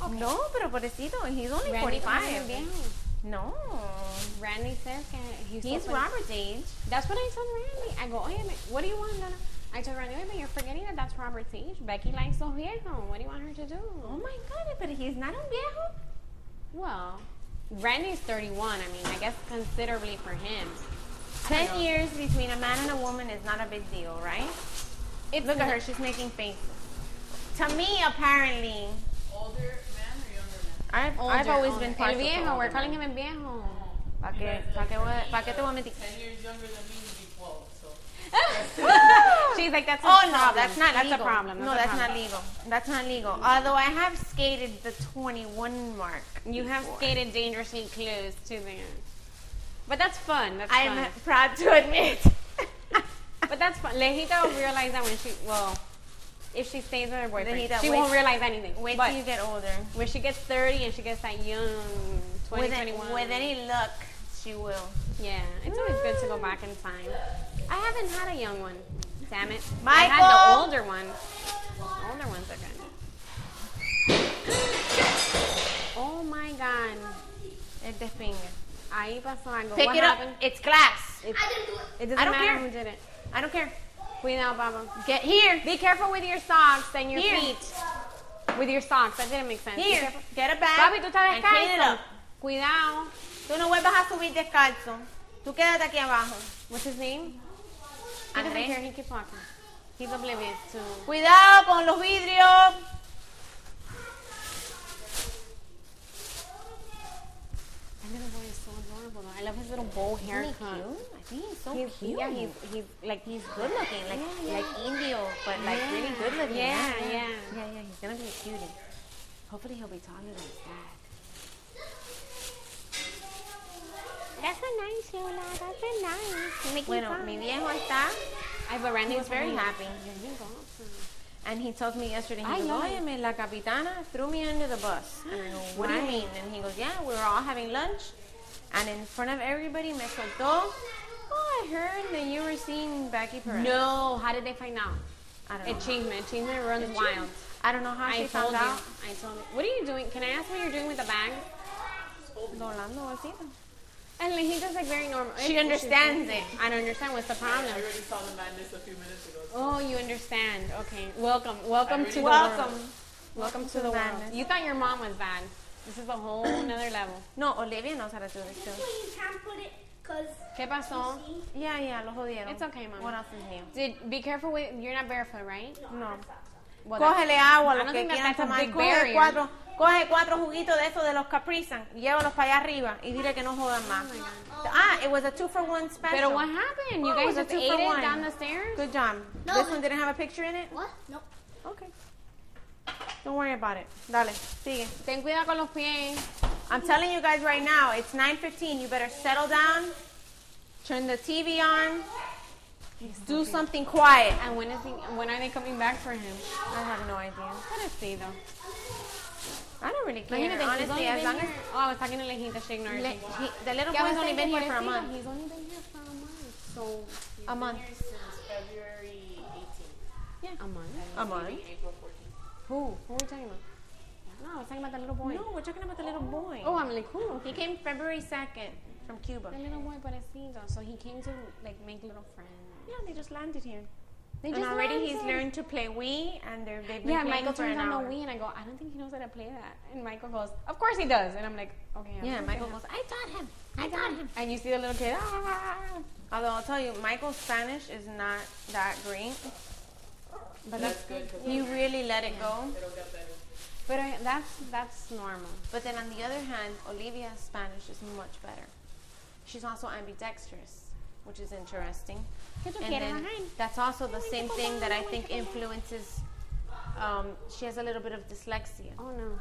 Okay. No, pero pobrecito, he's only Randy 45. viejo. No. Randy says que He's Robert's age. That's what I told Randy. I go, oye, what do you want, Donna? I told Randy, wait, but you're forgetting that that's Robert's age. Becky likes los viejos. What do you want her to do? Oh my God, but he's not un viejo. Well, Randy's 31. I mean, I guess considerably for him. 10 years between a man and a woman is not a big deal, right? Look at her, she's making faces. To me, apparently. Older man or younger man? I've always been partial El to viejo, older we're calling men. him el viejo. ¿Pa qué te voy a mentir? 10 years younger than me would be 12, so. She's like, that's a Oh problem. no, that's not That's legal. a problem. No, that's not legal. That's not legal. Although I have skated the 21 mark. You have before. skated dangerously close to the end. But that's fun. That's I'm fun. proud to admit. But that's fun. Lejita will realize that when she, well, if she stays with her boyfriend, Lejita, she wait- won't realize anything. Wait but till you get older. when she gets 30 and she gets that young 20, 21. With any luck, she will. Yeah, it's always good to go back in time. I haven't had a young one. Damn it. I Michael! had the older one. Older ones are good. Oh my God. El despingue. Ahí pasó algo. Pick What it happened? up. It's glass. It, I didn't do it. it doesn't I don't matter care. who did it. I don't care. Cuidado, Papa. Get here. Be careful with your socks and your Here. feet. With your socks. That didn't make sense. Be Here. careful. Get a bag. Papi, tú estás and clean it descalzo. up. Cuidado. Tú no vuelvas a subir descalzo. Tú quédate aquí abajo. What's his name? He doesn't Andrés. care. He keeps walking. He's oblivious to. Cuidado con los vidrios. That little boy is so adorable. Though. I love his little bow Isn't he haircut. cute? I think he's so He's, cute. yeah, he's like He's good looking, like Yeah, like Indio, but like really good looking. Yeah, yeah. yeah. He's gonna be a cutie. Hopefully he'll be taller than his dad. That's a nice Yola. That's a nice. Making Bueno, fun. mi viejo está, Ay, but Randy he was very funny. happy. Yeah, he goes. And he told me yesterday, he I goes, know. Óyeme, la capitana threw me under the bus. And I go, what do you Why? mean? And he goes, yeah, we were all having lunch. And in front of everybody, me soltó, oh, I heard that you were seeing Becky Perez. No, how did they find out? I don't know. Achievement runs wild. I don't know how I she told found you. out. I told you. What are you doing? Can I ask what you're doing with the bag? Doblando bolsita. And like, he's just like very normal. She understands it. I don't understand what's the problem. I already saw the madness a few minutes ago. Oh, you understand. Okay. Welcome to the Welcome. world. Welcome to the world. madness. You thought your mom was bad. This is a whole another level. No, Olivia knows how to do this too. You can't put it because ¿Qué pasó? Yeah, lo jodieron. It's okay, Mama. What else is new? Be careful with, you're not barefoot, right? No. Well, Cógele agua, I lo don't que think that quieran that's a tomar. big barrier. Coge cuatro juguitos de esos de los Caprizan y llévalos para allá arriba y dile que no jodan más. It was a 2-for-1 special. But what happened? You Oh, guys it was a just ate it 2-for-1. down the stairs? Good job. No, This but- one didn't have a picture in it? what? Nope. Okay. Don't worry about it. Dale, sigue. Ten cuidado con los pies. I'm telling you guys right now, it's 9:15. You better settle down, turn the TV on, do something quiet. And when are they coming back for him? I have no idea. Let's see though. I don't really care, Imagínate, he's honestly, only as been long as... here. Oh, I was talking to Lejita, she ignored me. The little ¿Qué vas boy's a only decir, been here for a pobrecito? month. He's only been here for a month. So, A month. Here since February 18th. a month? A month? April 14th. Who are we talking about? No, I was talking about the little boy. No, we're talking about the little boy. Oh, I'm like, cool. He came February 2nd from Cuba. The little boy pobrecito. So he came to like make little friends. Yeah, they just landed here. They And just already he's landed. learned to play Wii, and they've been Yeah, playing Michael for an turns on hour. the Wii and I go, I don't think he knows how to play that. And Michael goes, of course he does. And I'm like, okay. Yeah, I'm Michael gonna goes, I taught him. I taught him. And you see the little kid, Although I'll tell you, Michael's Spanish is not that great. but That's good. 'Cause He really let it go. it'll get better. But that's normal. But then on the other hand, Olivia's Spanish is much better. She's also ambidextrous, which is interesting. ¿Qué tú And quieres, then ajá? that's also the same thing that I think influences. She has a little bit of dyslexia, Oh no.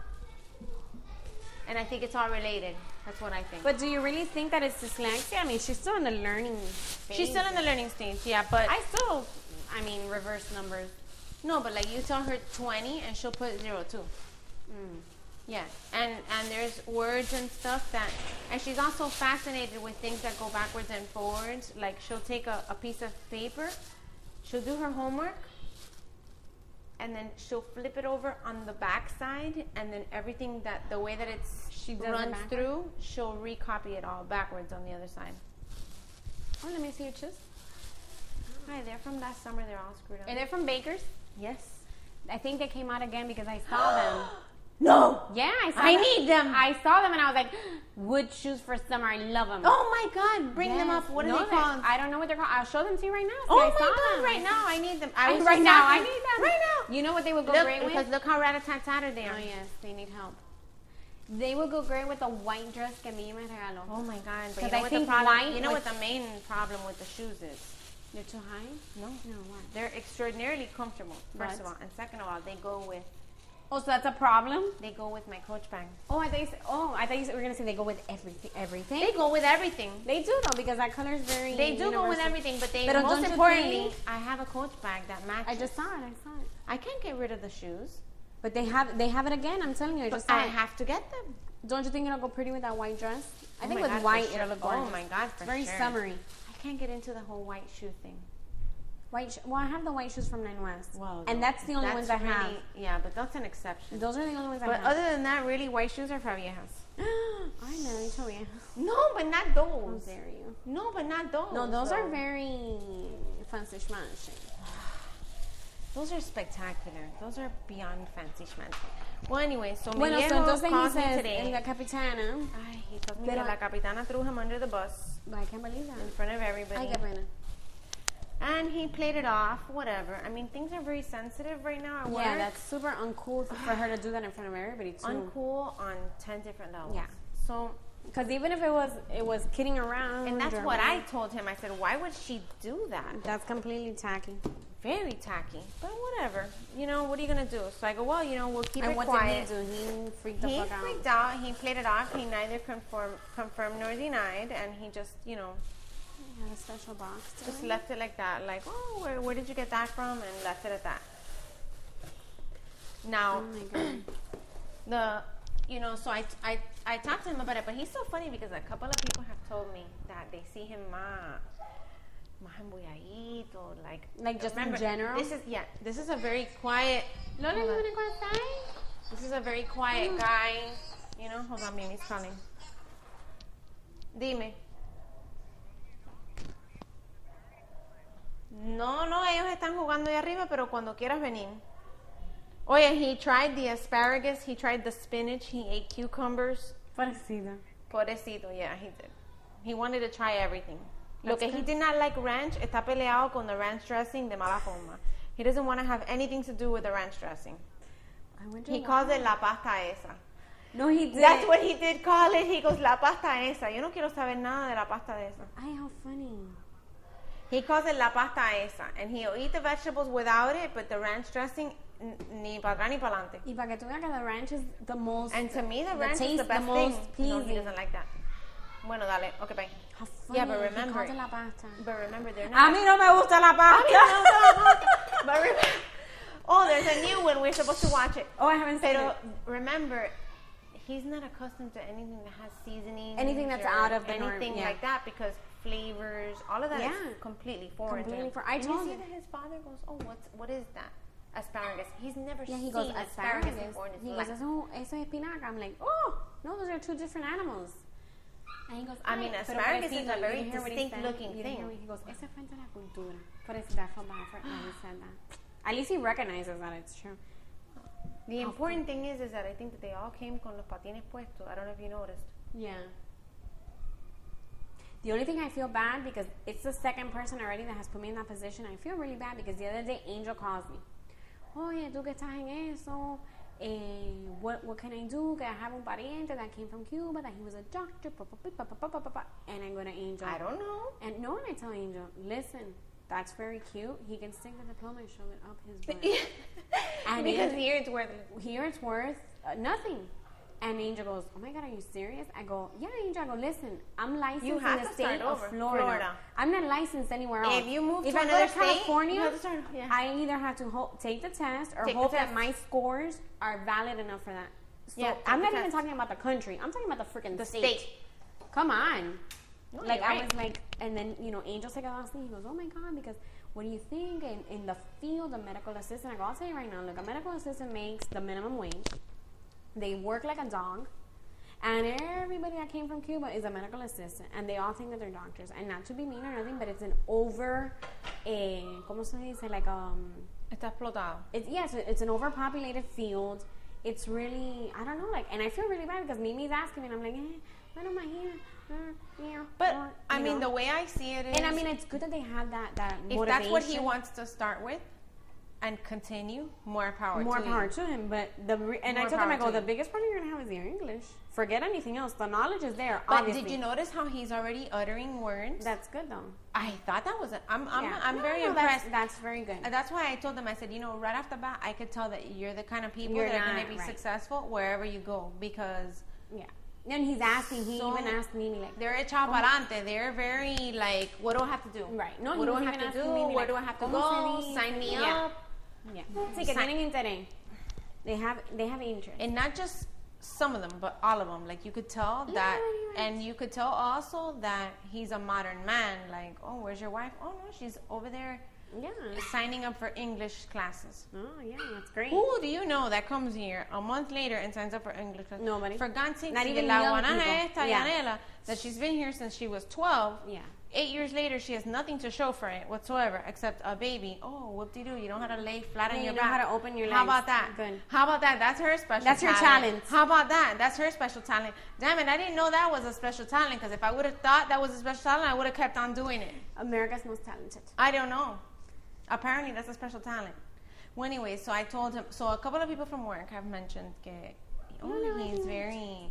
and I think it's all related. That's what I think. But do you really think that it's dyslexia? I mean, she's still in the learning phase. She's still in the learning stage, yeah. But I mean, reverse numbers. no, but like you tell her 20, and she'll put 02. Yeah, and there's words and stuff that, and she's also fascinated with things that go backwards and forwards. Like she'll take a piece of paper, she'll do her homework, and then she'll flip it over on the back side, and then everything that the way that She does it runs backwards? through, she'll recopy it all backwards on the other side. Oh, let me see your shoes. Hi, they're from last summer. They're all screwed up. Are they from Baker's? Yes. I think they came out again because I saw them. No. Yeah, I saw I them. need them. I saw them and I was like, wood shoes for summer. I love them. Oh my God! Bring them Yes. up. What are No, they called? I don't know what they're called. I'll show them to you right now. See, Oh I my saw God! them. Right now, I need them. I, was right just now, I asking- need them. Right now. You know what they would go Look, great because with? look how rat-a-tat-tatted they are. Oh, yes. They need help. They would go great with a white dress que mi me regaló. Oh my God! But 'Cause you know I what the think problem? white You know with- what the main problem with the shoes is? They're too high? No. No, what? They're extraordinarily comfortable. First of What? all, and second of all, they go with Oh, so that's a problem? my Coach bag. Oh, I thought you were going to say they go with everything. They go with everything. They do, though, because that color is very They do go with universal. everything, but they But most don't you importantly, think- I have a Coach bag that matches. I just saw it. I can't get rid of the shoes, But they have it again. I'm telling you. I but just saw I it. have to get them. Don't you think it'll go pretty with that white dress? I Oh think my with God, for white sure. it'll look Oh gorgeous. my God, for It's very sure. summery. I can't get into the whole white shoe thing. Well, I have the white shoes from Nine West. Well, and that's the only ones I have. Yeah, but that's an exception. Those are the only ones I But have. other than that, really, white shoes are for viejas. I know, you told me. No, but not How those. dare you? No, but not those. No, those are though. very fancy schmancy. Those are spectacular. Those are beyond fancy schmancy. Well, anyway, so mi Bueno, so viejo entonces he calls me says, today. en la capitana, Ay, he tells me Pero- that la capitana threw him under the bus but I can't believe that. in front of everybody. Ay, qué pena. And he played it off, whatever. I mean, things are very sensitive right now at work. Yeah, that's super uncool for her to do that in front of everybody, too. uncool on 10 different levels. Yeah. So, Because even if it was kidding around. and that's or what I whatever, told him. I said, why would she do that? That's completely tacky. Very tacky. But whatever. You know, what are you going to do? So I go, well, you know, we'll keep And it what quiet. did he do? He freaked the He fuck out. freaked out. He played it off. He neither confirmed nor denied. And he just, you know, He had a special box. to just it. left it like that. Like, oh, where did you get that from? And left it at that. Now, Oh my god. so I talked to him about it, but he's so funny because a couple of people have told me that they see him más embulladito, Like just remember, in general? This is a very quiet. Lola, hold you on. wanna go outside? This is a very quiet guy. You know, hold on, he's calling. Dime. No, ellos están jugando ahí arriba, pero cuando quieras venir. Oye, he tried the asparagus, he tried the spinach, he ate cucumbers. Parecido. Pobrecito, yeah, he did. He wanted to try everything. Lo That's que he good. did not like ranch, está peleado con the ranch dressing de mala forma. He doesn't want to have anything to do with the ranch dressing. I wonder He why. calls it la pasta esa. No, he did. That's what he did call it. He goes, la pasta esa. Yo no quiero saber nada de la pasta de esa. Ay, how funny. He calls it la pasta esa. And he'll eat the vegetables without it, but the ranch dressing, ni para atrás ni para adelante. Y para que tú veas que the ranch is the most. And to me, the the ranch is taste, the best most thing. No, he pleasing. doesn't like that. Bueno, dale. Okay, bye. How funny. Yeah, but He remember- calls it la pasta. But remember, they're A not. mí no me gusta la pasta. But remember, oh, there's a new one. We're supposed to watch it. Oh, I haven't seen Pero it. remember, he's not accustomed to anything that has seasoning. Anything that's out of the norm, anything yeah. like that because flavors, all of that is Yeah. completely foreign. Completely to him. foreign. I And told you see him. that his father goes, "Oh, what is that? Asparagus." He's never Yeah, he seen goes asparagus asparagus. before in his He life. goes, eso es espinaca. I'm like, oh, no, those are two different animals. And he goes, I mean, "Ay, pero asparagus is pobrecito, a very you didn't hear what he distinct said? looking You didn't hear thing. what- He goes, esa es parte de la cultura. Por eso I felt bad for it when he said that. At least he recognizes that it's true. The important thing is that I think that they all came con los patines puestos. I don't know if you noticed. Yeah. The only thing I feel bad because it's the second person already that has put me in that position. I feel really bad because the other day Angel calls me. Oye, tú que estás en eso. What can I do? Que I have un pariente that came from Cuba that he was a doctor. And I go to Angel. I don't know. And no, and I tell Angel, listen, that's very cute. He can stick the diploma and shove it up his butt. And Because it- here it's worth here it's worth nothing. And Angel goes, oh my God, are you serious? I go, yeah, Angel. I go, listen, I'm licensed You in have the to state start of over. Florida. Florida. I'm not licensed anywhere else. If you move if to I go another to state, California, you have to start. Yeah. I either have to take the test or Take the hope that test. my scores are valid enough for that. So Yeah, I'm take not the even test. talking about the country. I'm talking about the freaking The state. state. Come on. No, Like you're I right. was like, and then Angel se quedó así. He goes, oh my God, because what do you think in the field of medical assistant? I go, I'll tell you right now, look, a medical assistant makes the minimum wage. They work like a dog. And everybody that came from Cuba is a medical assistant. And they all think that they're doctors. And not to be mean or nothing, but it's an ¿cómo se dice? Like, Está explotado. It's an overpopulated field. It's really, I don't know, like, and I feel really bad because Mimi's asking me, and I'm like, when am I here? But, I mean, the way I see it is... And I mean, it's good that they have that if motivation. that's what he wants to start with and continue, more power to him. But I told him, I go, the biggest problem you're going to have is your English. Forget anything else. The knowledge is there, but obviously. Did you notice how he's already uttering words? That's good, though. I thought that was I'm very impressed. That's very good. That's why I told them, I said, right off the bat, I could tell that you're the kind of people You're that are not, going to be successful wherever you go, because... Yeah. And he's asking, he even asked me, like... They're echado para adelante. They're very, like, what do I have to do? Right. No, what do I have to do? Where do I have to go? Sign me up. Yeah. Sí, que tienen interés. They have interest. And not just some of them, but all of them. Like, you could tell that, and you could tell also that he's a modern man. Like, oh, where's your wife? Oh, no, she's over there signing up for English classes. Oh, yeah, that's great. Who do you know that comes here a month later and signs up for English classes? Nobody. For God's sake, not even la young guanaja people. esta, Yanela, that she's been here since she was 12. Yeah. 8 years later, she has nothing to show for it whatsoever except a baby. Oh, whoop-de-doo. You know how to lay flat on your back. You know how to open your legs. How about that? Good. How about that? That's her special That's talent. her talent. How about that? That's her special talent. Damn it, I didn't know that was a special talent, because if I would have thought that was a special talent, I would have kept on doing it. America's most talented. I don't know. Apparently, that's a special talent. Well, anyway, so I told him. So a couple of people from work have mentioned that he's very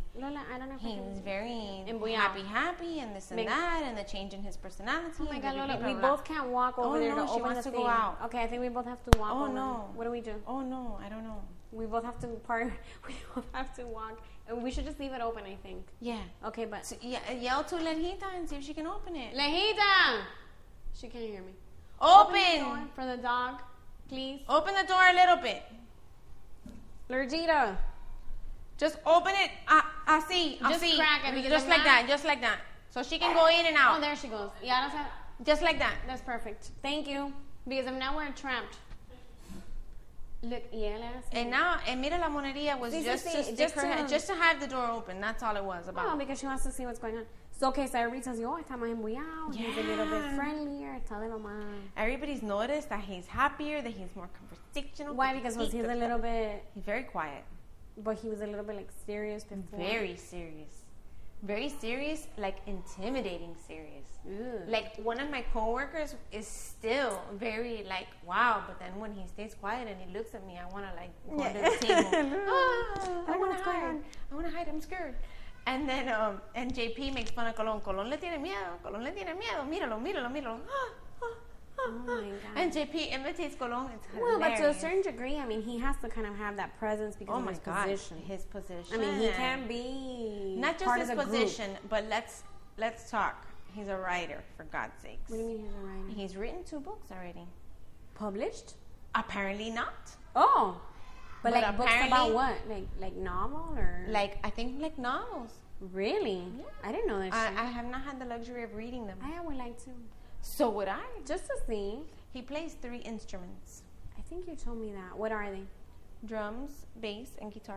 happy, and this and that, and the change in his personality. Oh my God, Lola, we both can't walk over there to open the thing. Go out. Okay, I think we both have to walk. Oh no, what do we do? Oh no, I don't know. We both have to We both have to walk, and we should just leave it open. I think. Yeah. Okay, but so, yell to Lejita and see if she can open it. Lejita, she can't hear me. Open the door for the dog, please. Open the door a little bit. Lejita. Just open it. Así. Just crack it. Just like that. Just like that. So she can go in and out. Oh, there she goes. Yeah, just like that. That's perfect. Thank you. Because if not, we're trapped. Look, and now, and mira, la monería was just to have the door open. That's all it was about. Oh, because she wants to see what's going on. So, okay, so everybody tells you, oh, está más embullado. He's a little bit friendlier. Tell them, Mama. Everybody's noticed that he's happier, that he's more conversational. Why? Because he's a little bit... He's very quiet. But he was a little bit, like, serious before. Very serious. Very serious, like, intimidating serious. Ew. Like, one of my coworkers is still very, like, wow. But then when he stays quiet and he looks at me, I want to, like, go under the table. I want to hide. I want to hide. I'm scared. And then, and JP makes fun of Colón. Colón le tiene miedo. Colón le tiene miedo. Míralo. Oh my God. And JP imitates Colón. It's hilarious. Well, but to a certain degree, I mean, he has to kind of have that presence because of his position. His position. I mean, he can be not just part his of the position, group. But let's talk. He's a writer, for God's sakes. What do you mean he's a writer? He's written 2 books already. Published? Apparently not. Oh. But like books about what? Like novel or? Like, I think like novels. Really? Yeah. I didn't know that shit. I have not had the luxury of reading them. I would like to. So would I. Just to see. He plays 3 instruments. I think you told me that. What are they? Drums, bass, and guitar.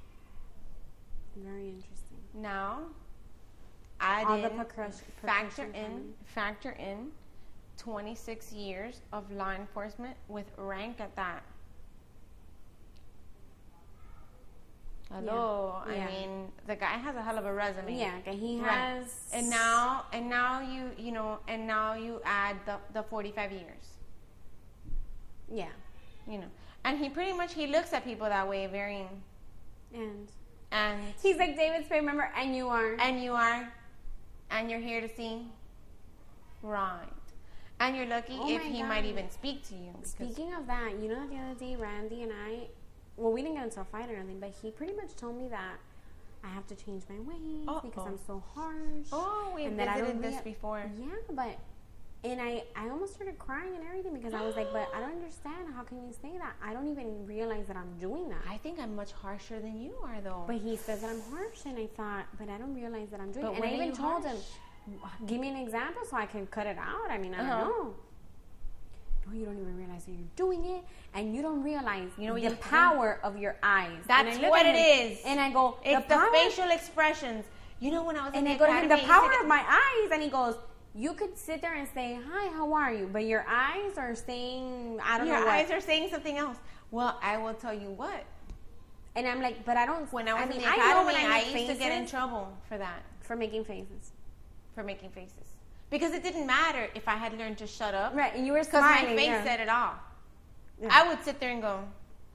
Very interesting. Now, factor in 26 years of law enforcement with rank at that. Hello. Yeah. I mean, the guy has a hell of a resume. Yeah, he has. And now you add the 45 years. Yeah. You know. And he looks at people that way, very. And he's like David Spade, remember? And you are. And you're here to see. Right. And you're lucky if he might even speak to you. Speaking of that, you know that the other day Randy and I, well, we didn't get into a fight or anything, but he pretty much told me that I have to change my ways because I'm so harsh. Oh, we visited this before. Yeah, but, and I almost started crying and everything because I was like, but I don't understand. How can you say that? I don't even realize that I'm doing that. I think I'm much harsher than you are, though. But he says that I'm harsh, and I thought, but I don't realize that I'm doing it. And I even told him, give me an example so I can cut it out. I mean, I don't know. no, you don't even realize that you're doing it, and you don't realize You the power of your eyes. That's And I look what at it him, is. And I go, It's the power, facial expressions. You know, when I was in and the I go to him, the academy, I used to power get- of my eyes, and he goes, you could sit there and say, hi, how are you? But your eyes are saying, I don't know Your what. eyes are saying something else. Well, I will tell you what. And I'm like, but I don't. When I was in the know academy, when I make used to get in faces trouble for that, for making faces. for making faces. Because it didn't matter if I had learned to shut up. Right, and you were Because smiling. my face yeah. said it all. Yeah. I would sit there and go,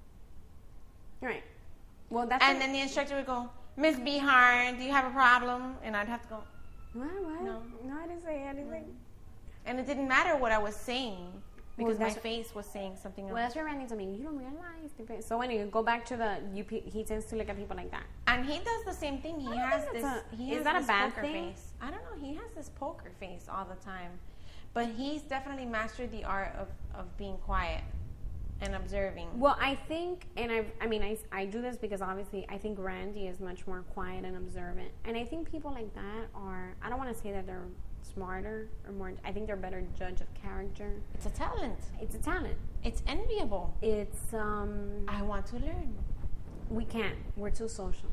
Right. Well, that's. and then the instructor would go, Miss Behar, do you have a problem? And I'd have to go, What? No. No, I didn't say anything. and it didn't matter what I was saying because my that's- face was saying something else. Well, that's what Randy told me. You don't realize. So anyway, go back to the. He tends to look at people like that. And he does the same thing. He don't has think this. that's He is has that a this bad poker thing? face. I don't know. He has this poker face all the time, but he's definitely mastered the art of being quiet and observing. Well, I think, and I do this because obviously I think Randy is much more quiet and observant, and I think people like that are. I don't want to say that they're smarter or more. I think they're better judge of character. It's a talent. It's a talent. It's enviable. It's I want to learn. we can't. We're too social.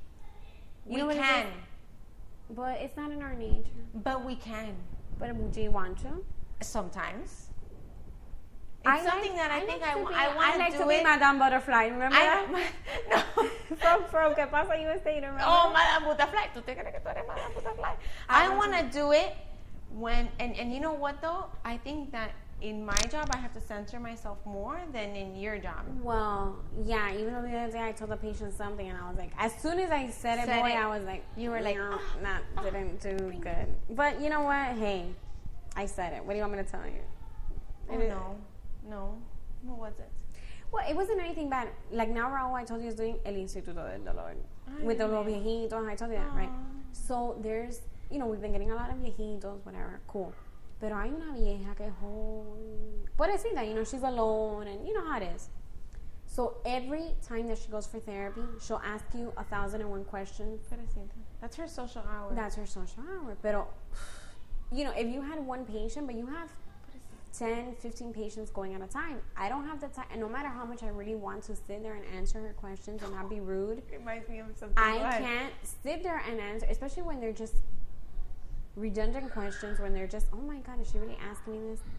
You know We what it can, is? But it's not in our nature. but we can But do you want to? sometimes. It's I something that I think I want to to do be it. Madame Butterfly. Remember that? No. From ¿Qué pasa USA? Remember? Oh, Madame Butterfly. ¿Tú te crees que tú eres Madame Butterfly? I want to do it when, and you know what though? I think that in my job, I have to censor myself more than in your job. Well, yeah. Even though the other day I told the patient something, and I was like, as soon as I said it, boy, I was like, You were like, no, didn't do good. But you know what? Hey, I said it. What do you want me to tell you? Oh, no. What was it? Well, it wasn't anything bad. Like now, Raúl, I told you, is doing El Instituto del Dolor with the los viejitos. I told you that, right? So there's, we've been getting a lot of viejitos, whatever. Cool. Pero hay una vieja que es pobrecita, she's alone, and you know how it is. So every time that she goes for therapy, she'll ask you 1,001 questions. That's her social hour. That's her social hour. Pero, if you had one patient, but you have 10, 15 patients going at a time, I don't have the time. And no matter how much I really want to sit there and answer her questions and not be rude, It reminds me of something. I can't sit there and answer, especially when they're just redundant questions, when they're just, oh my God, is she really asking me this?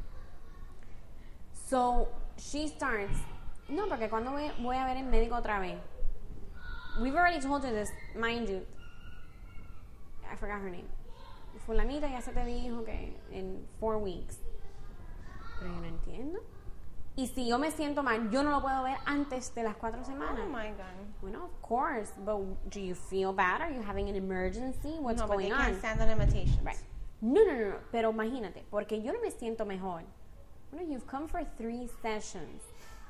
So she starts, no, porque cuando voy a ver el médico otra vez. We've already told her this, mind you. I forgot her name. Fulanita ya se te dijo que in 4 weeks. Pero yo no entiendo. Y si yo me siento mal, yo no lo puedo ver antes de las 4 semanas. Oh my God. Well, of course, but do you feel bad? Are you having an emergency? What's No, but going they on? can't stand the limitations. Right. No. Pero imagínate, porque yo no me siento mejor. Bueno, you've come for 3 sessions.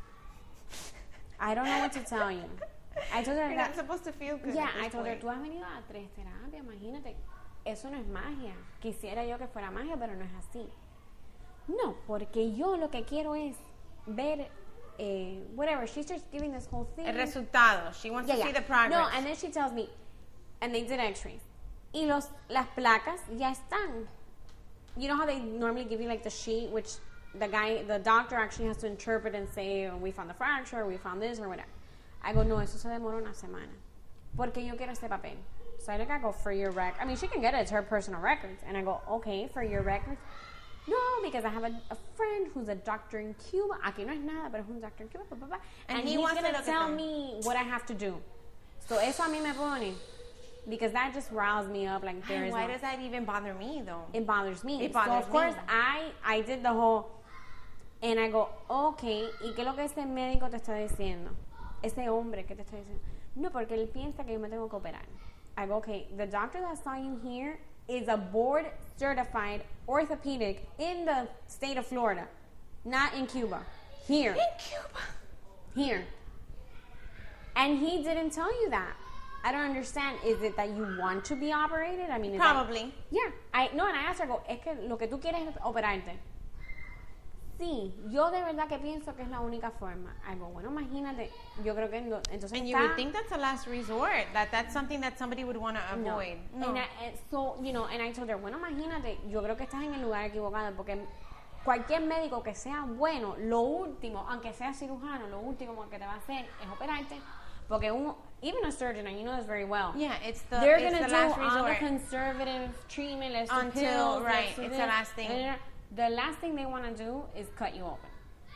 I don't know what to tell you. I told her You're that. not supposed to feel good. Yeah, at this I told her, point. tú has venido a 3 terapias, imagínate. Eso no es magia. Quisiera yo que fuera magia, pero no es así. No, porque yo lo que quiero es ver, whatever. She starts giving this whole thing. El resultado. She wants to see the progress. No, and then she tells me, and they did x-rays. Y las placas ya están. You know how they normally give you like the sheet, which the doctor actually has to interpret and say, oh, we found the fracture, we found this, or whatever. I go, no, eso se demora una semana. Porque yo quiero este papel. So I go, for your record. I mean, she can get it. It's her personal records. And I go, okay, for your records. No, because I have a friend who's a doctor in Cuba. Aquí no es nada, pero es un doctor in Cuba. Blah, blah, blah. And he he's wants to going to look at tell them. me what I have to do. So eso a mí me pone. Because that just riles me up. Like, there is Why no... does that even bother me, though? It bothers me. It So, bothers of course, me. I did the whole... And I go, okay, ¿y qué es lo que ese médico te está diciendo? Ese hombre que te está diciendo. No, porque él piensa que yo me tengo que operar. I go, okay, the doctor that saw you here is a board-certified orthopedic in the state of Florida, not in Cuba. Here. In Cuba. Here. And he didn't tell you that. I don't understand. Is it that you want to be operated? I mean, is that- Probably. yeah. And I asked her, I go, es que lo que tú quieres es operarte. Sí, yo de verdad que pienso que es la única forma. I go, bueno, imagínate, yo creo que entonces And you would think that's a last resort. That's something that somebody would want to avoid. No. And I told her, bueno, imagínate, yo creo que estás en el lugar equivocado porque cualquier médico que sea bueno, lo último, aunque sea cirujano, lo último que te va a hacer es operarte, porque even a surgeon, and you know this very well, Yeah, they're it's gonna the do last all the resort. conservative treatment, let's do Until, pills, right, let's do it's this. the last thing. The last thing they want to do is cut you open.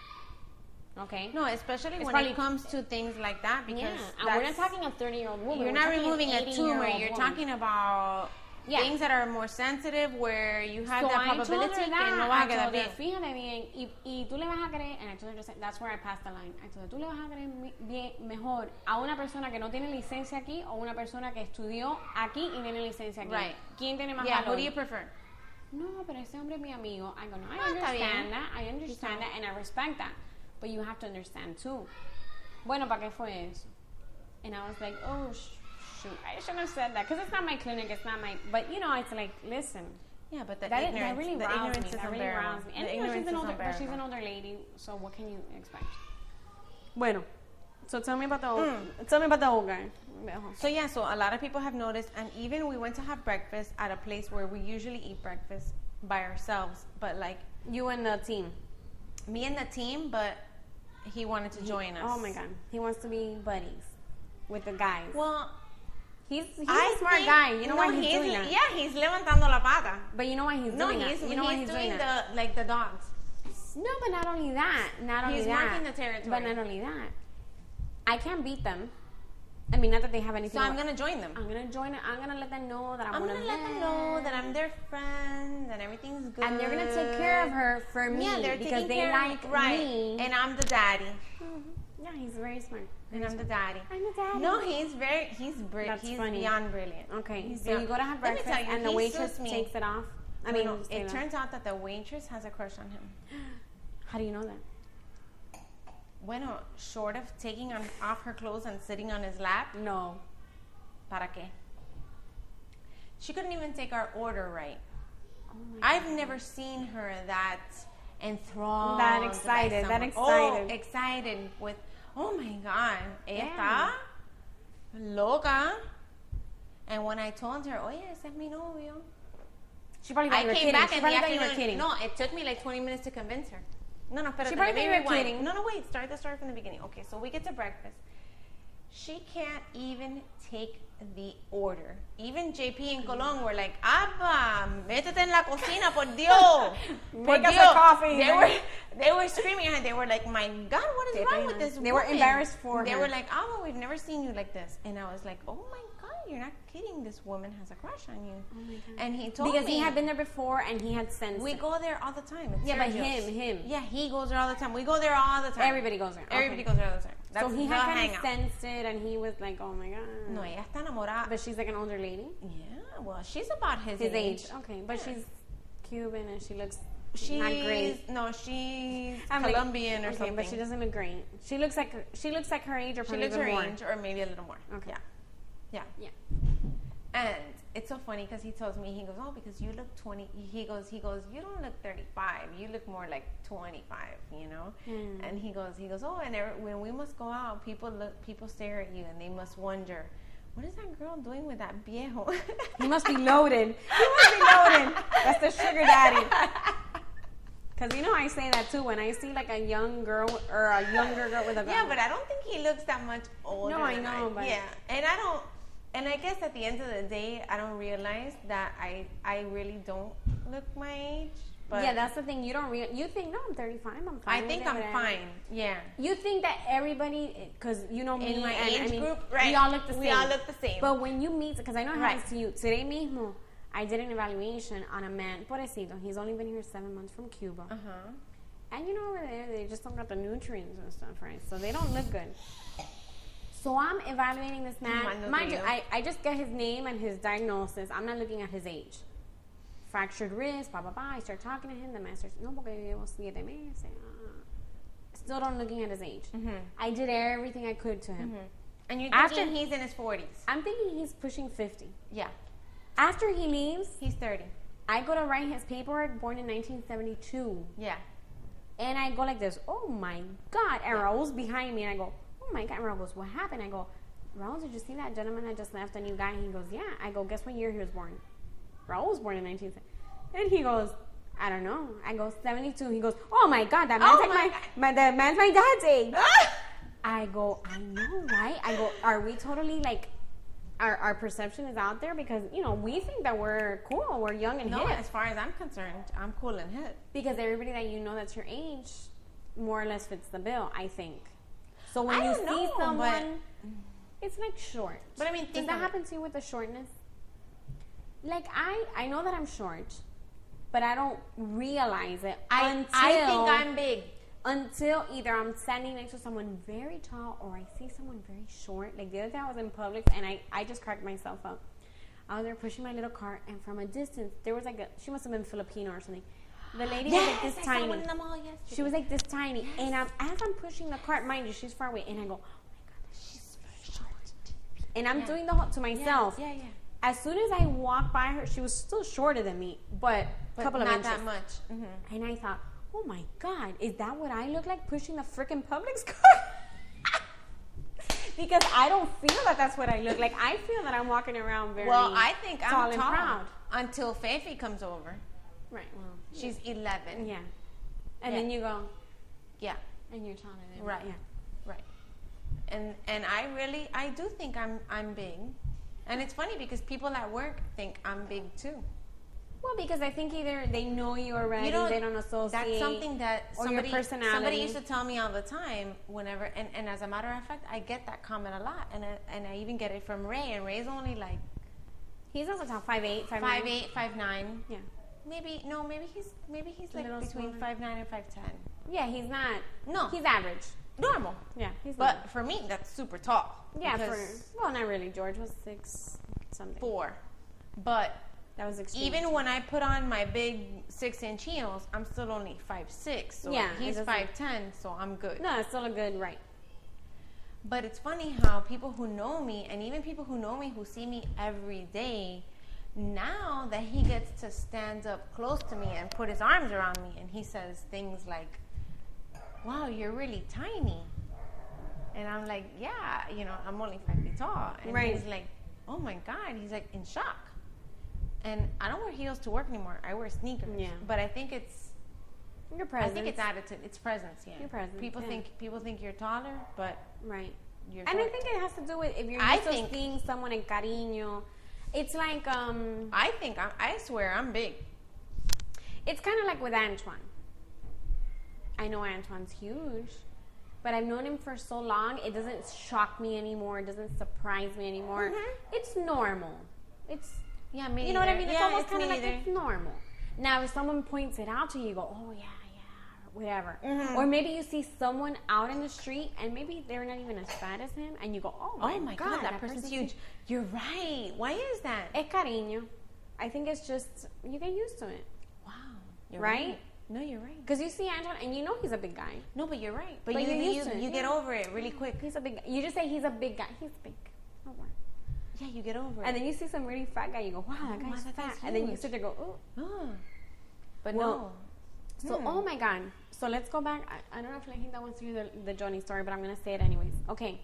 Okay? No, especially It's when probably- it comes to things like that, because Yeah, and we're not talking a 30-year-old woman. you're we're not talking an removing a 80-year-old tumor. You're woman. talking about Yeah. things that are more sensitive, where you have So that I told probability her que that. no vas a I quedar told her, bien. fíjate bien, y tú le vas a querer, and I told her, that's where I passed the line. I told her, tú le vas a querer bien, mejor a una persona que no tiene licencia aquí o una persona que estudió aquí y tiene licencia aquí. Right. ¿Quién tiene más Yeah, valor? who do you prefer? No, pero ese hombre es mi amigo. I go, no, I está bien. understand that. I understand that, and I respect that. But you have to understand too. Bueno, ¿para qué fue eso? And I was like, oh, shoot, I shouldn't have said that because it's not my clinic, it's not my. But you know, it's like, listen, Yeah, but the that ignorance, really the roused ignorance me. is That really unbearable. roused me. The And you know, ignorance she's an is older, but she's an unbearable. older lady, so what can you expect? Bueno, so tell me about the old guy. So yeah, so a lot of people have noticed, and even we went to have breakfast at a place where we usually eat breakfast by ourselves, but like You and the team. me and the team, but he wanted to join us. Oh my god, he wants to be buddies with the guys. Well, He's I a smart think- guy. You know no, why he's doing that. Yeah, he's levantando la pata. But you know why he's No, doing he's that. You know why he's doing that. the dogs. No, but not only that. Not only He's that. marking the territory. But not only that. I can't beat them. I mean, not that they have anything. So I'm gonna join them. I'm gonna join it. I'm gonna let them know that I'm I'm gonna let them know that I'm their friend and everything's good. And they're gonna take care of her for me Yeah, they're because taking they care like of me. Right. me. And I'm the daddy. Yeah, he's very smart. And I'm the daddy. I'm the daddy. No, he's brilliant. That's he's funny. beyond brilliant. Okay, He's so you beyond- go to have Let me breakfast tell you, and the he waitress suits me. takes it off. I No, mean, no, say it that. turns out that the waitress has a crush on him. How do you know that? Bueno, short of taking off her clothes and sitting on his lap, No. ¿para qué? She couldn't even take our order right. Oh my I've never seen her that enthralled. That by excited, that someone. excited. Oh, excited with, oh my God, ella Yeah. está loca. And when I told her, oye, ese es mi novio. She probably thought I you were came kidding. back She in the probably thought you were afternoon. kidding. No, it took me like 20 minutes to convince her. No, espérate, She probably let me thought you were rewind. kidding. No, wait, start the story from the beginning. Okay, so we get to breakfast. She can't even take the order. Even JP and Colón were like, Abba, métete en la cocina, por Dios. Por Make us a Dios. coffee. They were screaming and they were like, my God, what is Qué wrong pena. with this They were woman?" embarrassed for They her. were like, Abba, we've never seen you like this. And I was like, oh my God, you're not kidding. This woman has a crush on you. Oh my God. And he told Because me. he had been there before and he had sensed We it. go there all the time. It's Yeah, but Sergio's. him. Yeah, he goes there all the time. We go there all the time. Everybody goes there. Everybody Okay. goes there all the time. That's So he the had kind hangout. of sensed it and he was like, oh my God. No, ella está enamorada. But she's like an older lady. Yeah, well, she's about his Age. Okay, but Yeah. she's Cuban and she looks She's not great. No, she's I'm like, Colombian or okay, something. but she doesn't look great. She looks like her age or She probably looks even her more. age, or maybe a little more. Okay. Yeah. Yeah. And it's so funny because he tells me, he goes, oh, because you look 20. He goes, you don't look 35. You look more like 25, you know? Hmm. And he goes, oh, and when we must go out, people stare at you and they must wonder, what is that girl doing with that viejo? He must be loaded. He must be loaded. That's the sugar daddy. Because you know I say that too when I see like a young girl or a younger girl with a Yeah, but I don't think he looks that much older. No, I than know, but- yeah, and I guess at the end of the day, I don't realize that I really don't look my age. But yeah, that's the thing. You don't you think, no, I'm 35. I'm fine. I with think it, I'm whatever. fine. Yeah. You think that everybody, because you know me In my and age I mean, group, right? we all look the same. We all look the same. But when you meet, because I know it Right. happens to you. Today mismo, I did an evaluation on a man, pobrecito. He's only been here 7 months from Cuba. Uh-huh. And you know over there, they just don't got the nutrients and stuff, right? So they don't look good. So I'm evaluating this man. Mando Mind you, frío. I just get his name and his diagnosis. I'm not looking at his age. Fractured wrist, blah, blah, blah. I start talking to him. The man starts, no, porque yo llevo 7 meses. Still don't looking at his age. Mm-hmm. I did everything I could to him. And you're After- thinking he's in his 40s. I'm thinking he's pushing 50. Yeah. After he leaves, He's 30. I go to write his paperwork, born in 1972. Yeah. And I go like this, oh my God. And Raul's behind me. And I go, oh my God. And Raul goes, what happened? I go, Raul, did you see that gentleman that just left, a new guy? He goes, yeah. I go, guess what year he was born? Raul was born in 1970. And he goes, I don't know. I go 72. He goes, oh my God, that man's Oh like the man's my dad's age. I go, I know, right? I go, are we totally like, our perception is out there because, you know, we think that we're cool, we're young and No, hip. as far as I'm concerned, I'm cool and hip. Because everybody that you know that's your age more or less fits the bill, I think. So when I you don't see know, someone, it's like short. But I mean, does think that of it. happen to you with the shortness? Like I know that I'm short, but I don't realize it I think I'm big. until either I'm standing next to someone very tall or I see someone very short. Like the other day I was in Publix and I just cracked myself up. I was there pushing my little cart and from a distance there was like she must have been Filipino or something. The lady was like this I saw tiny. one in the mall yesterday. She was like this tiny, and as I'm pushing the cart, mind you, she's far away, and I go, oh my God, she's very short. And I'm doing the whole to myself. Yeah. As soon as I walked by her, she was still shorter than me, but a couple of not inches. that much. Mm-hmm. And I thought, oh my God, is that what I look like pushing the freaking Publix cart? Because I don't feel that that's what I look like. I feel that I'm walking around very Well, I think tall I'm and tall proud. until Feifei comes over. Right. Well, She's 11. yeah. And Yeah. then you go, Yeah. and you're taller than me. Right. Yeah. Right. And I do think I'm big. And it's funny because people at work think I'm big too. Well, because I think either they know you already, You know, they don't associate. That's something that or your somebody personality. used to tell me all the time whenever, and as a matter of fact, I get that comment a lot, and I even get it from Ray, and Ray's only like He's also tall, 5'8", 5'9". 5'8", 5'9". Yeah. Maybe he's A like little between smaller. 5'9" and 5'10". Yeah, he's not. No. He's average. Normal. Yeah, he's But for me, that's super tall. not. Yeah, because well, not really. George was 6 something. 4. But That was extreme. even when I put on my big 6-inch heels, I'm still only 5'6". So Yeah, it he's doesn't- 5'10", so I'm good. No, it's still a good right. But it's funny how people who know me, and even people who know me who see me every day, now that he gets to stand up close to me and put his arms around me, and he says things like, wow, you're really tiny. And I'm like, yeah, I'm only 5 feet tall. And Right. he's like, oh my God. He's like in shock. And I don't wear heels to work anymore. I wear sneakers. Yeah. But I think it's Your presence. I think it's attitude. It's presence, yeah. Your presence, People yeah. think you're taller, but right. you're And I short. think it has to do with if you're I used to think- seeing someone in cariño. It's like I swear I'm big. it's kind of like with Antoine. I know Antoine's huge, but I've known him for so long. It doesn't shock me anymore. It doesn't surprise me anymore. Mhm. It's normal. It's Yeah, me you know what I neither. mean. It's Yeah, almost it's kind of me like neither. it's normal. Now, if someone points it out to you, you go, "Oh yeah, whatever." Mhm. Or maybe you see someone out in the street, and maybe they're not even as fat as him, and you go, "Oh Oh my God, that person's huge. You're right. Why is that? Es cariño. I think it's just you get used to it, Wow. You're right? No, you're right. Because you see Antoine, and you know he's a big guy. No, but you're right. But you you're you, used to it, you get yeah. over it really quick. He's a big. You just say he's a big guy. He's big. Oh, wow. Yeah, you get over it. And then you see some really fat guy. You go, "Wow, that Oh, guy's that fat." guy's And then you huge. sit there, and go, "Oh." Ah. But Well, So, Hmm. oh my God. So let's go back. I don't know if Lejita wants to hear the Johnny story, but I'm going to say it anyways. Okay.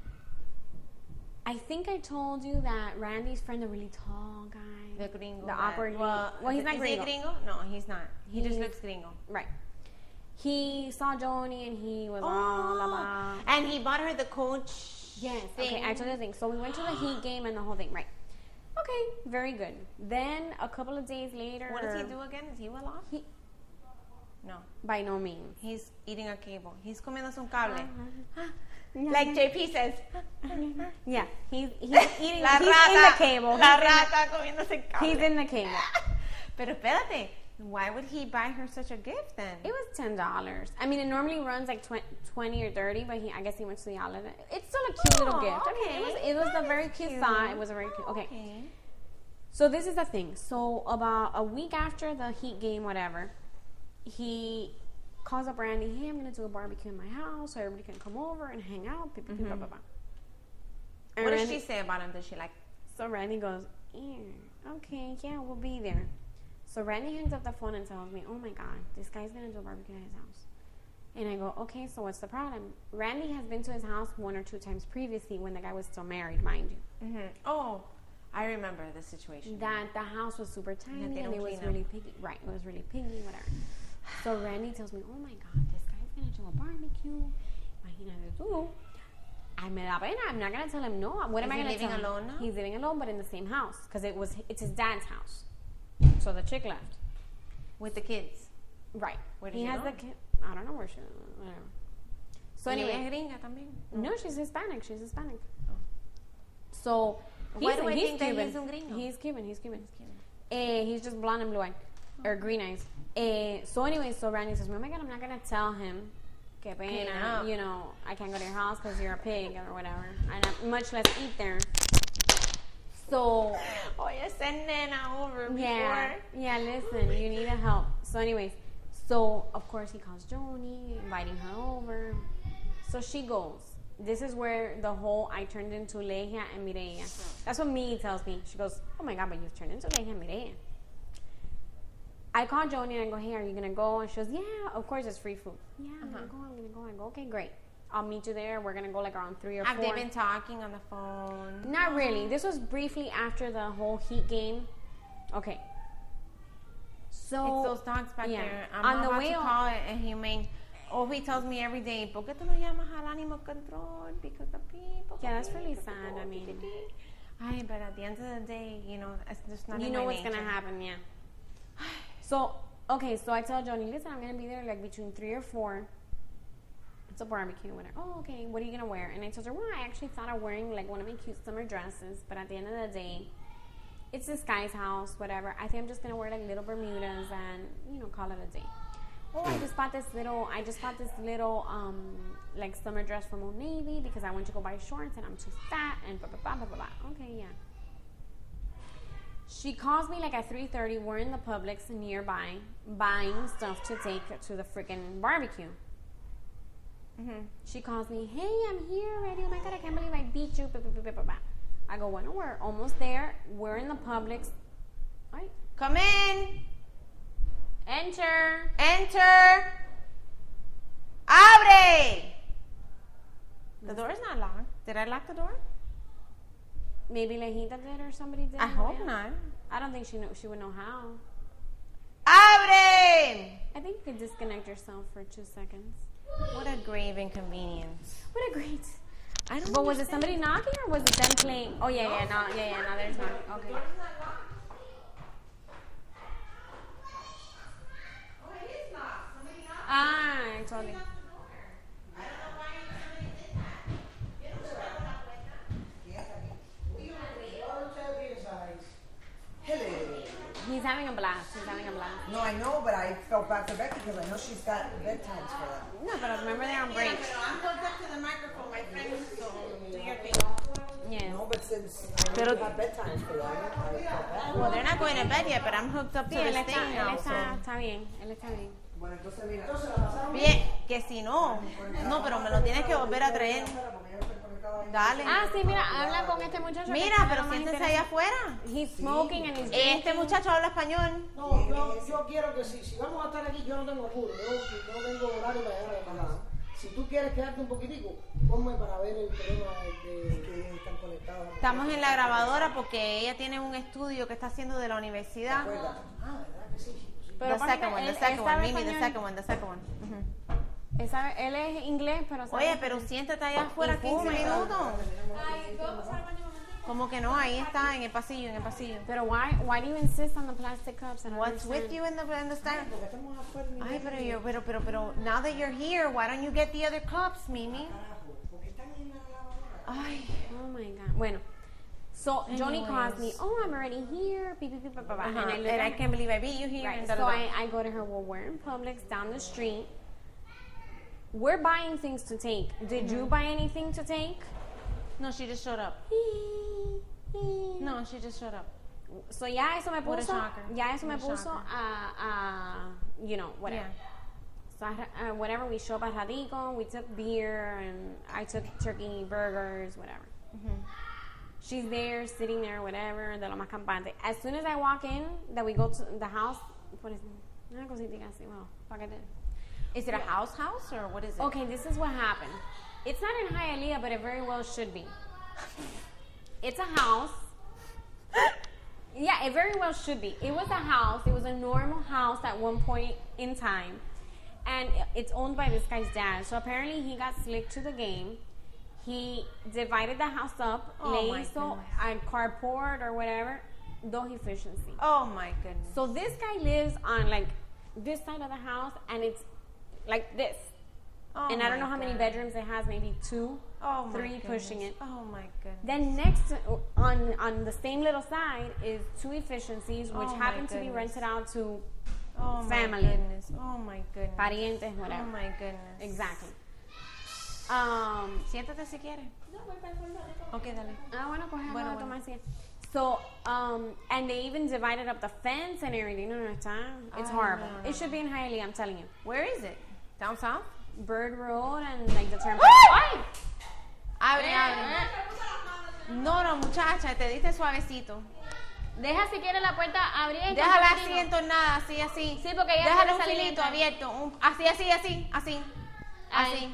I think I told you that Randy's friend, the really tall guy. no. The gringo. The awkward. Well, he's not is gringo. he gringo? No, he's not. He just He's- looks gringo. Right. He saw Johnny and he was all about. And he bought her the Coach. Yes. thing. Okay, I told you the thing. So we went to the Heat game and the whole thing. Right. Okay, very good. Then a couple of days later. What does he do again? Is he well off? He, No. by no means. He's eating a cable. He's comiéndose un cable. Yeah. Like JP says. Yeah, he's eating. La he's rata. in the cable. La He's in the- rata comiéndose cable. He's in the cable. Pero espérate. Why would he buy her such a gift then? It was $10. I mean, it normally runs like 20 or 30, but I guess he went to the outlet. It's still a cute little Oh, gift. I mean, okay. it was That a very is cute cute. thought. It was a very cute. Okay. So this is the thing. So about a week after the Heat game, whatever, he calls up Randy. Hey, I'm gonna do a barbecue in my house, so everybody can come over and hang out. Blah, blah, blah, blah. And What does Randy- she say about him? Does she like? So Randy goes, okay, yeah, we'll be there. So Randy hangs up the phone and tells me, oh my God, this guy's going to do a barbecue at his house. And I go, okay, so what's the problem? Randy has been to his house 1 or 2 times previously when the guy was still married, mind you. Mm-hmm. Oh, I remember the situation. that the house was super tiny they and don't it was clean really piggy. Right, it was really piggy, whatever. So Randy tells me, oh my God, this guy's gonna do a barbecue. Imagínate tú. I me da pena. I'm not gonna tell him no. What am I gonna living tell him? alone now? He's living alone, but in the same house because it's his dad's house. So the chick left. With the kids. Right. Where He does she has go? the kid. I don't know where she. Whatever. So ¿Y ella anyway, es gringa también? no, she's Hispanic. She's Hispanic. Oh. So Why do I he's think that Cuban. he's un gringo? He's Cuban. He's just blonde and blue eyed or green eyes. So anyway, so Randy says, "Oh my God, I'm not gonna tell him. Que pena, up. you know, I can't go to your house because you're a pig or whatever, and much less eat there." So Oye, send Nena over before. yeah. Listen, you need help. So anyways, so of course he calls Joni, inviting her over. So she goes. This is where the whole I turned into Leia and Mireia. That's what Mii tells me. She goes, oh my God, but you've turned into Leia and Mireia. I call Joni and I go, hey, are you going to go? And she goes, yeah, of course, it's free food. Yeah, I'm going to go. I go, okay, great. I'll meet you there. We're going to go like around 3 or 4. Have they been talking on the phone? Not really. This was briefly after the whole Heat game. Okay. So It's those dogs back yeah. there. I'm On the about way to o- call it inhumane. Oh, he tells me every day, ¿por qué tú no llamas al Animal Control? Because the people... Yeah, that's really sad. I mean... Ay, but at the end of the day, you know, it's just not you in know my what's nature. gonna happen, yeah. So, okay, so I tell Joni, listen, I'm gonna be there like between 3 or 4. It's a barbecue, whatever. Oh, okay, what are you gonna wear? And I told her, well, I actually thought of wearing like one of my cute summer dresses, but at the end of the day, it's this guy's house, whatever. I think I'm just gonna wear like little Bermudas and, you know, call it a day. Oh, I just bought this little like summer dress from Old Navy because I went to go buy shorts and I'm too fat and blah, blah, blah, blah, blah, blah. Okay, yeah. She calls me like at 3:30. We're in the Publix nearby buying stuff to take to the freaking barbecue. Mm-hmm. She calls me, hey, I'm here already. Oh my God, I can't believe I beat you. Blah, blah, blah, blah, blah. I go, bueno, we're almost there. We're in the Publix. All right. Come in. Enter. Enter. Abre. The door is not locked. Did I lock the door? Maybe Lejita did or somebody did. I hope not. I don't think she would know how. Abre. I think you could disconnect yourself for 2 seconds. What a grave inconvenience. What a great. I don't But was it understand. somebody knocking or was it them playing? Oh yeah, no, there's not. Okay. Ah, I told you. Hello. He's having a blast. He's having a blast. No, I know, but I felt bad for Becky because I know she's got bedtimes for that. No, but remember they're on break. I'm hooked up to the microphone, my friend, so do your thing. Yes. No, but since I know you got bedtimes for that, I felt bad. Well, they're not going to bed yet, but I'm hooked up to Sí, él this thing now, so... está bien. Él está bien. Bueno, entonces mira. Bien, que si no... No, pero me lo tienes que volver a traer. Dale. Ah, sí, mira, habla con este muchacho. que Mira, está pero lo más siéntense allá interesante. afuera. He's smoking and he's Este drinking. muchacho habla español. No, yo quiero que si vamos a estar aquí, yo no tengo apuro, yo no tengo horario para llegar a la casa. Si tú quieres quedarte un poquitico, ponme para ver el tema de que están conectados. Estamos en la grabadora porque ella tiene un estudio que está haciendo de la universidad. Ah, ¿verdad que sí? Sí. Pero The pasa second que one, él- the second él one, sabe Mimi, the español. second one, the second one. Ujú. Él es inglés, pero sabe. Oye, pero siéntate allá afuera Y 15 fuma. minutos. ¿Cómo que no? Ahí está, en el pasillo, en el pasillo. Pero why do you insist on the plastic cups? I don't What's with understand. you in the stand? Porque estamos afuera. mi Ay, niña. pero, now that you're here, why don't you get the other cups, Mimi? Carajo, porque están en la lavadora. Ay, Oh my God. Bueno. So Joni calls me. Anyways. Oh, I'm already here. Beep, beep, beep, beep, beep. uh-huh. And I look And I at can't believe I beat you here. Right. and So da-da-da. I go to her. Well, we're in Publix down the street. We're buying things to take. Did you buy anything to take? No, she just showed up. No, she just showed up. So ya eso me What a puso. shocker. Ya eso me What a puso shocker. you know, whatever. Yeah. So whatever, we show up at Radico, we took beer, and I took turkey burgers, whatever. She's there, sitting there, whatever, de lo más campante. As soon as I walk in, that we go to the house, what is it? Una cosita así, well, paquete. Is it a house or what is it? Okay, this is what happened. It's not in Hialeah, but it very well should be. It's a house. it very well should be. It was a house. It was a normal house at one point in time. And it's owned by this guy's dad. So apparently he got slick to the game. He divided the house up. Oh my so and carport or whatever. Dos efficiency. Oh my goodness. So this guy lives on like this side of the house, and it's like this. Oh And I don't know my how many God. bedrooms it has. Maybe 2, Oh my 3 goodness. pushing it. Oh my goodness. Then next on the same little side is 2 efficiencies, which Oh my happen to be goodness. rented out to Oh family. my goodness. Oh my goodness. parientes, Oh whatever. my goodness. Exactly. Siéntate si quieres. Ok, dale. Bueno, pues algo Bueno, de bueno. tomar así. So, and they even divided up the fence and everything. No, it's Ay, horrible. no, no, It should be in Hialeah, I'm telling you. Where is it? Down south? Bird Road and like the turnpike. ¡Ay! Abre, abre. No, muchacha, te diste suavecito. Deja si quieres la puerta abierta. Déjala así entornada, así, así. Sí, porque ella Déjala puede un salir filito entrando. abierto. Así, así, así, así. Así.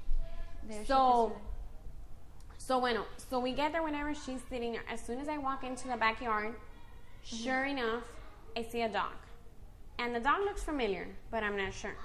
So we get there whenever she's sitting there. As soon as I walk into the backyard, sure enough, I see a dog. And the dog looks familiar, but I'm not sure.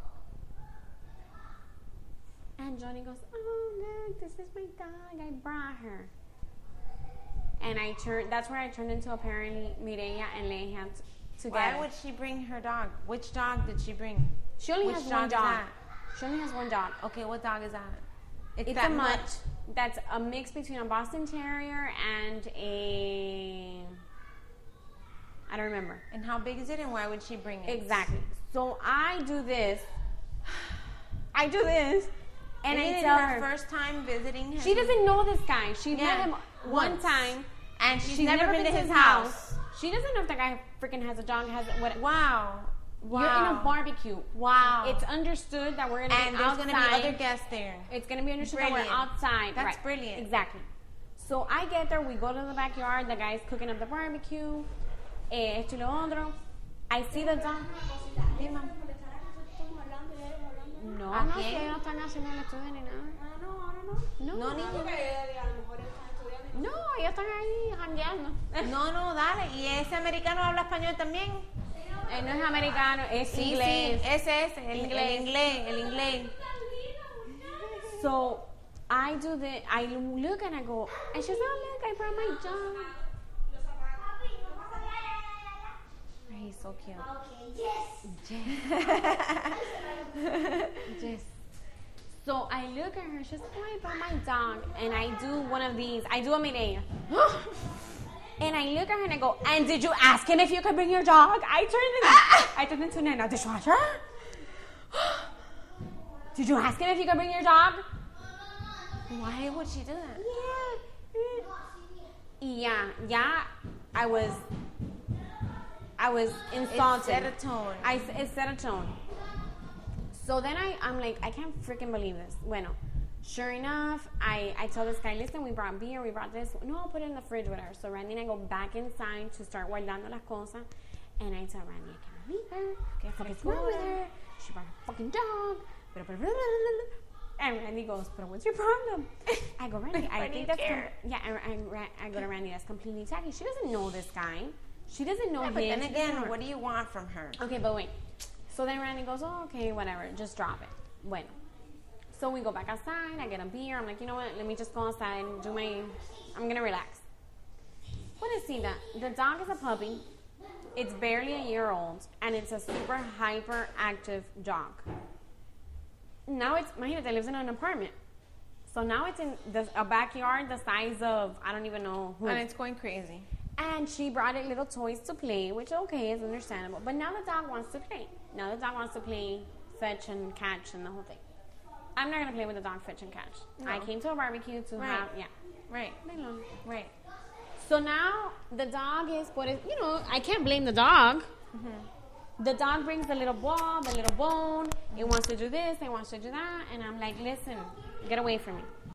And Johnny goes, oh, look, this is my dog. I brought her. And that's where I turned into apparently Mireya and Leia together. Why would she bring her dog? Which dog did she bring? She only Which has dog one is dog. that? She only has one dog. Okay, what dog is that? It's that a mutt. That's a mix between a Boston Terrier and a... I don't remember. And how big is it, and why would she bring it? Exactly. So I do this, and And I it tell her her... first time visiting him. She doesn't know this guy. She met Yeah, him one once. time. And she's never been to his house. She doesn't know if the guy freaking has a dog, what... Wow. You're in a barbecue. Wow. It's understood that we're going to be And there's outside. going to be other guests there. It's going to be understood that Brilliant. we're outside. That's Right. brilliant. Exactly. So I get there, we go to the backyard, the guy's cooking up the barbecue, esto y lo otro. I see the dog. Dime. No, ¿A no, quién? si ellos no están haciendo el estudio ni nada. No, No, niño. no, ellos están ahí jangueando. No, dale. ¿Y ese americano habla español también? Él no es americano, es Sí, inglés. sí, ese, el inglés. So I do the, I look and I go, and she says, oh look, I brought my dog. He's so cute. Yes. So I look at her, she's like, oh, I brought my dog. And I do one of these, I do a Mireya. And I look at her and I go, and did you ask him if you could bring your dog? I turned into Nana, dishwasher. Did you ask him if you could bring your dog? Why would she do that? Yeah, I was insulted. It set a tone. It set a tone. So then I'm like, I can't freaking believe this. Bueno, sure enough, I tell this guy, listen, we brought beer, we brought this. No, I'll put it in the fridge, whatever. So Randy and I go back inside to start guardando las cosas. And I tell Randy, I can't leave her. What the fuck is wrong with her? She brought her fucking dog. And Randy goes, but what's your problem? I go, Randy, I think that's... I go to Randy, that's completely tacky. She doesn't know this guy. She doesn't know him. But then She doesn't know again, her. what do you want from her? Okay, but wait. So then Randy goes, oh, okay, whatever. Just drop it. Bueno. So we go back outside. I get a beer. I'm like, you know what? Let me just go outside and I'm going to relax. What is see that? The dog is a puppy. It's barely a year old. And it's a super hyperactive dog. Now imagínate, lives in an apartment. So now it's in a backyard the size of, I don't even know who. And it's going crazy. And she brought it little toys to play, which okay, is understandable. But now the dog wants to play. Now the dog wants to play fetch and catch and the whole thing. I'm not going to play with the dog fetch and catch. No. I came to a barbecue to have, Right. Right. So now the dog is, I can't blame the dog. Mm-hmm. The dog brings the little ball, the little bone. It wants to do this, it wants to do that. And I'm like, listen, get away from me.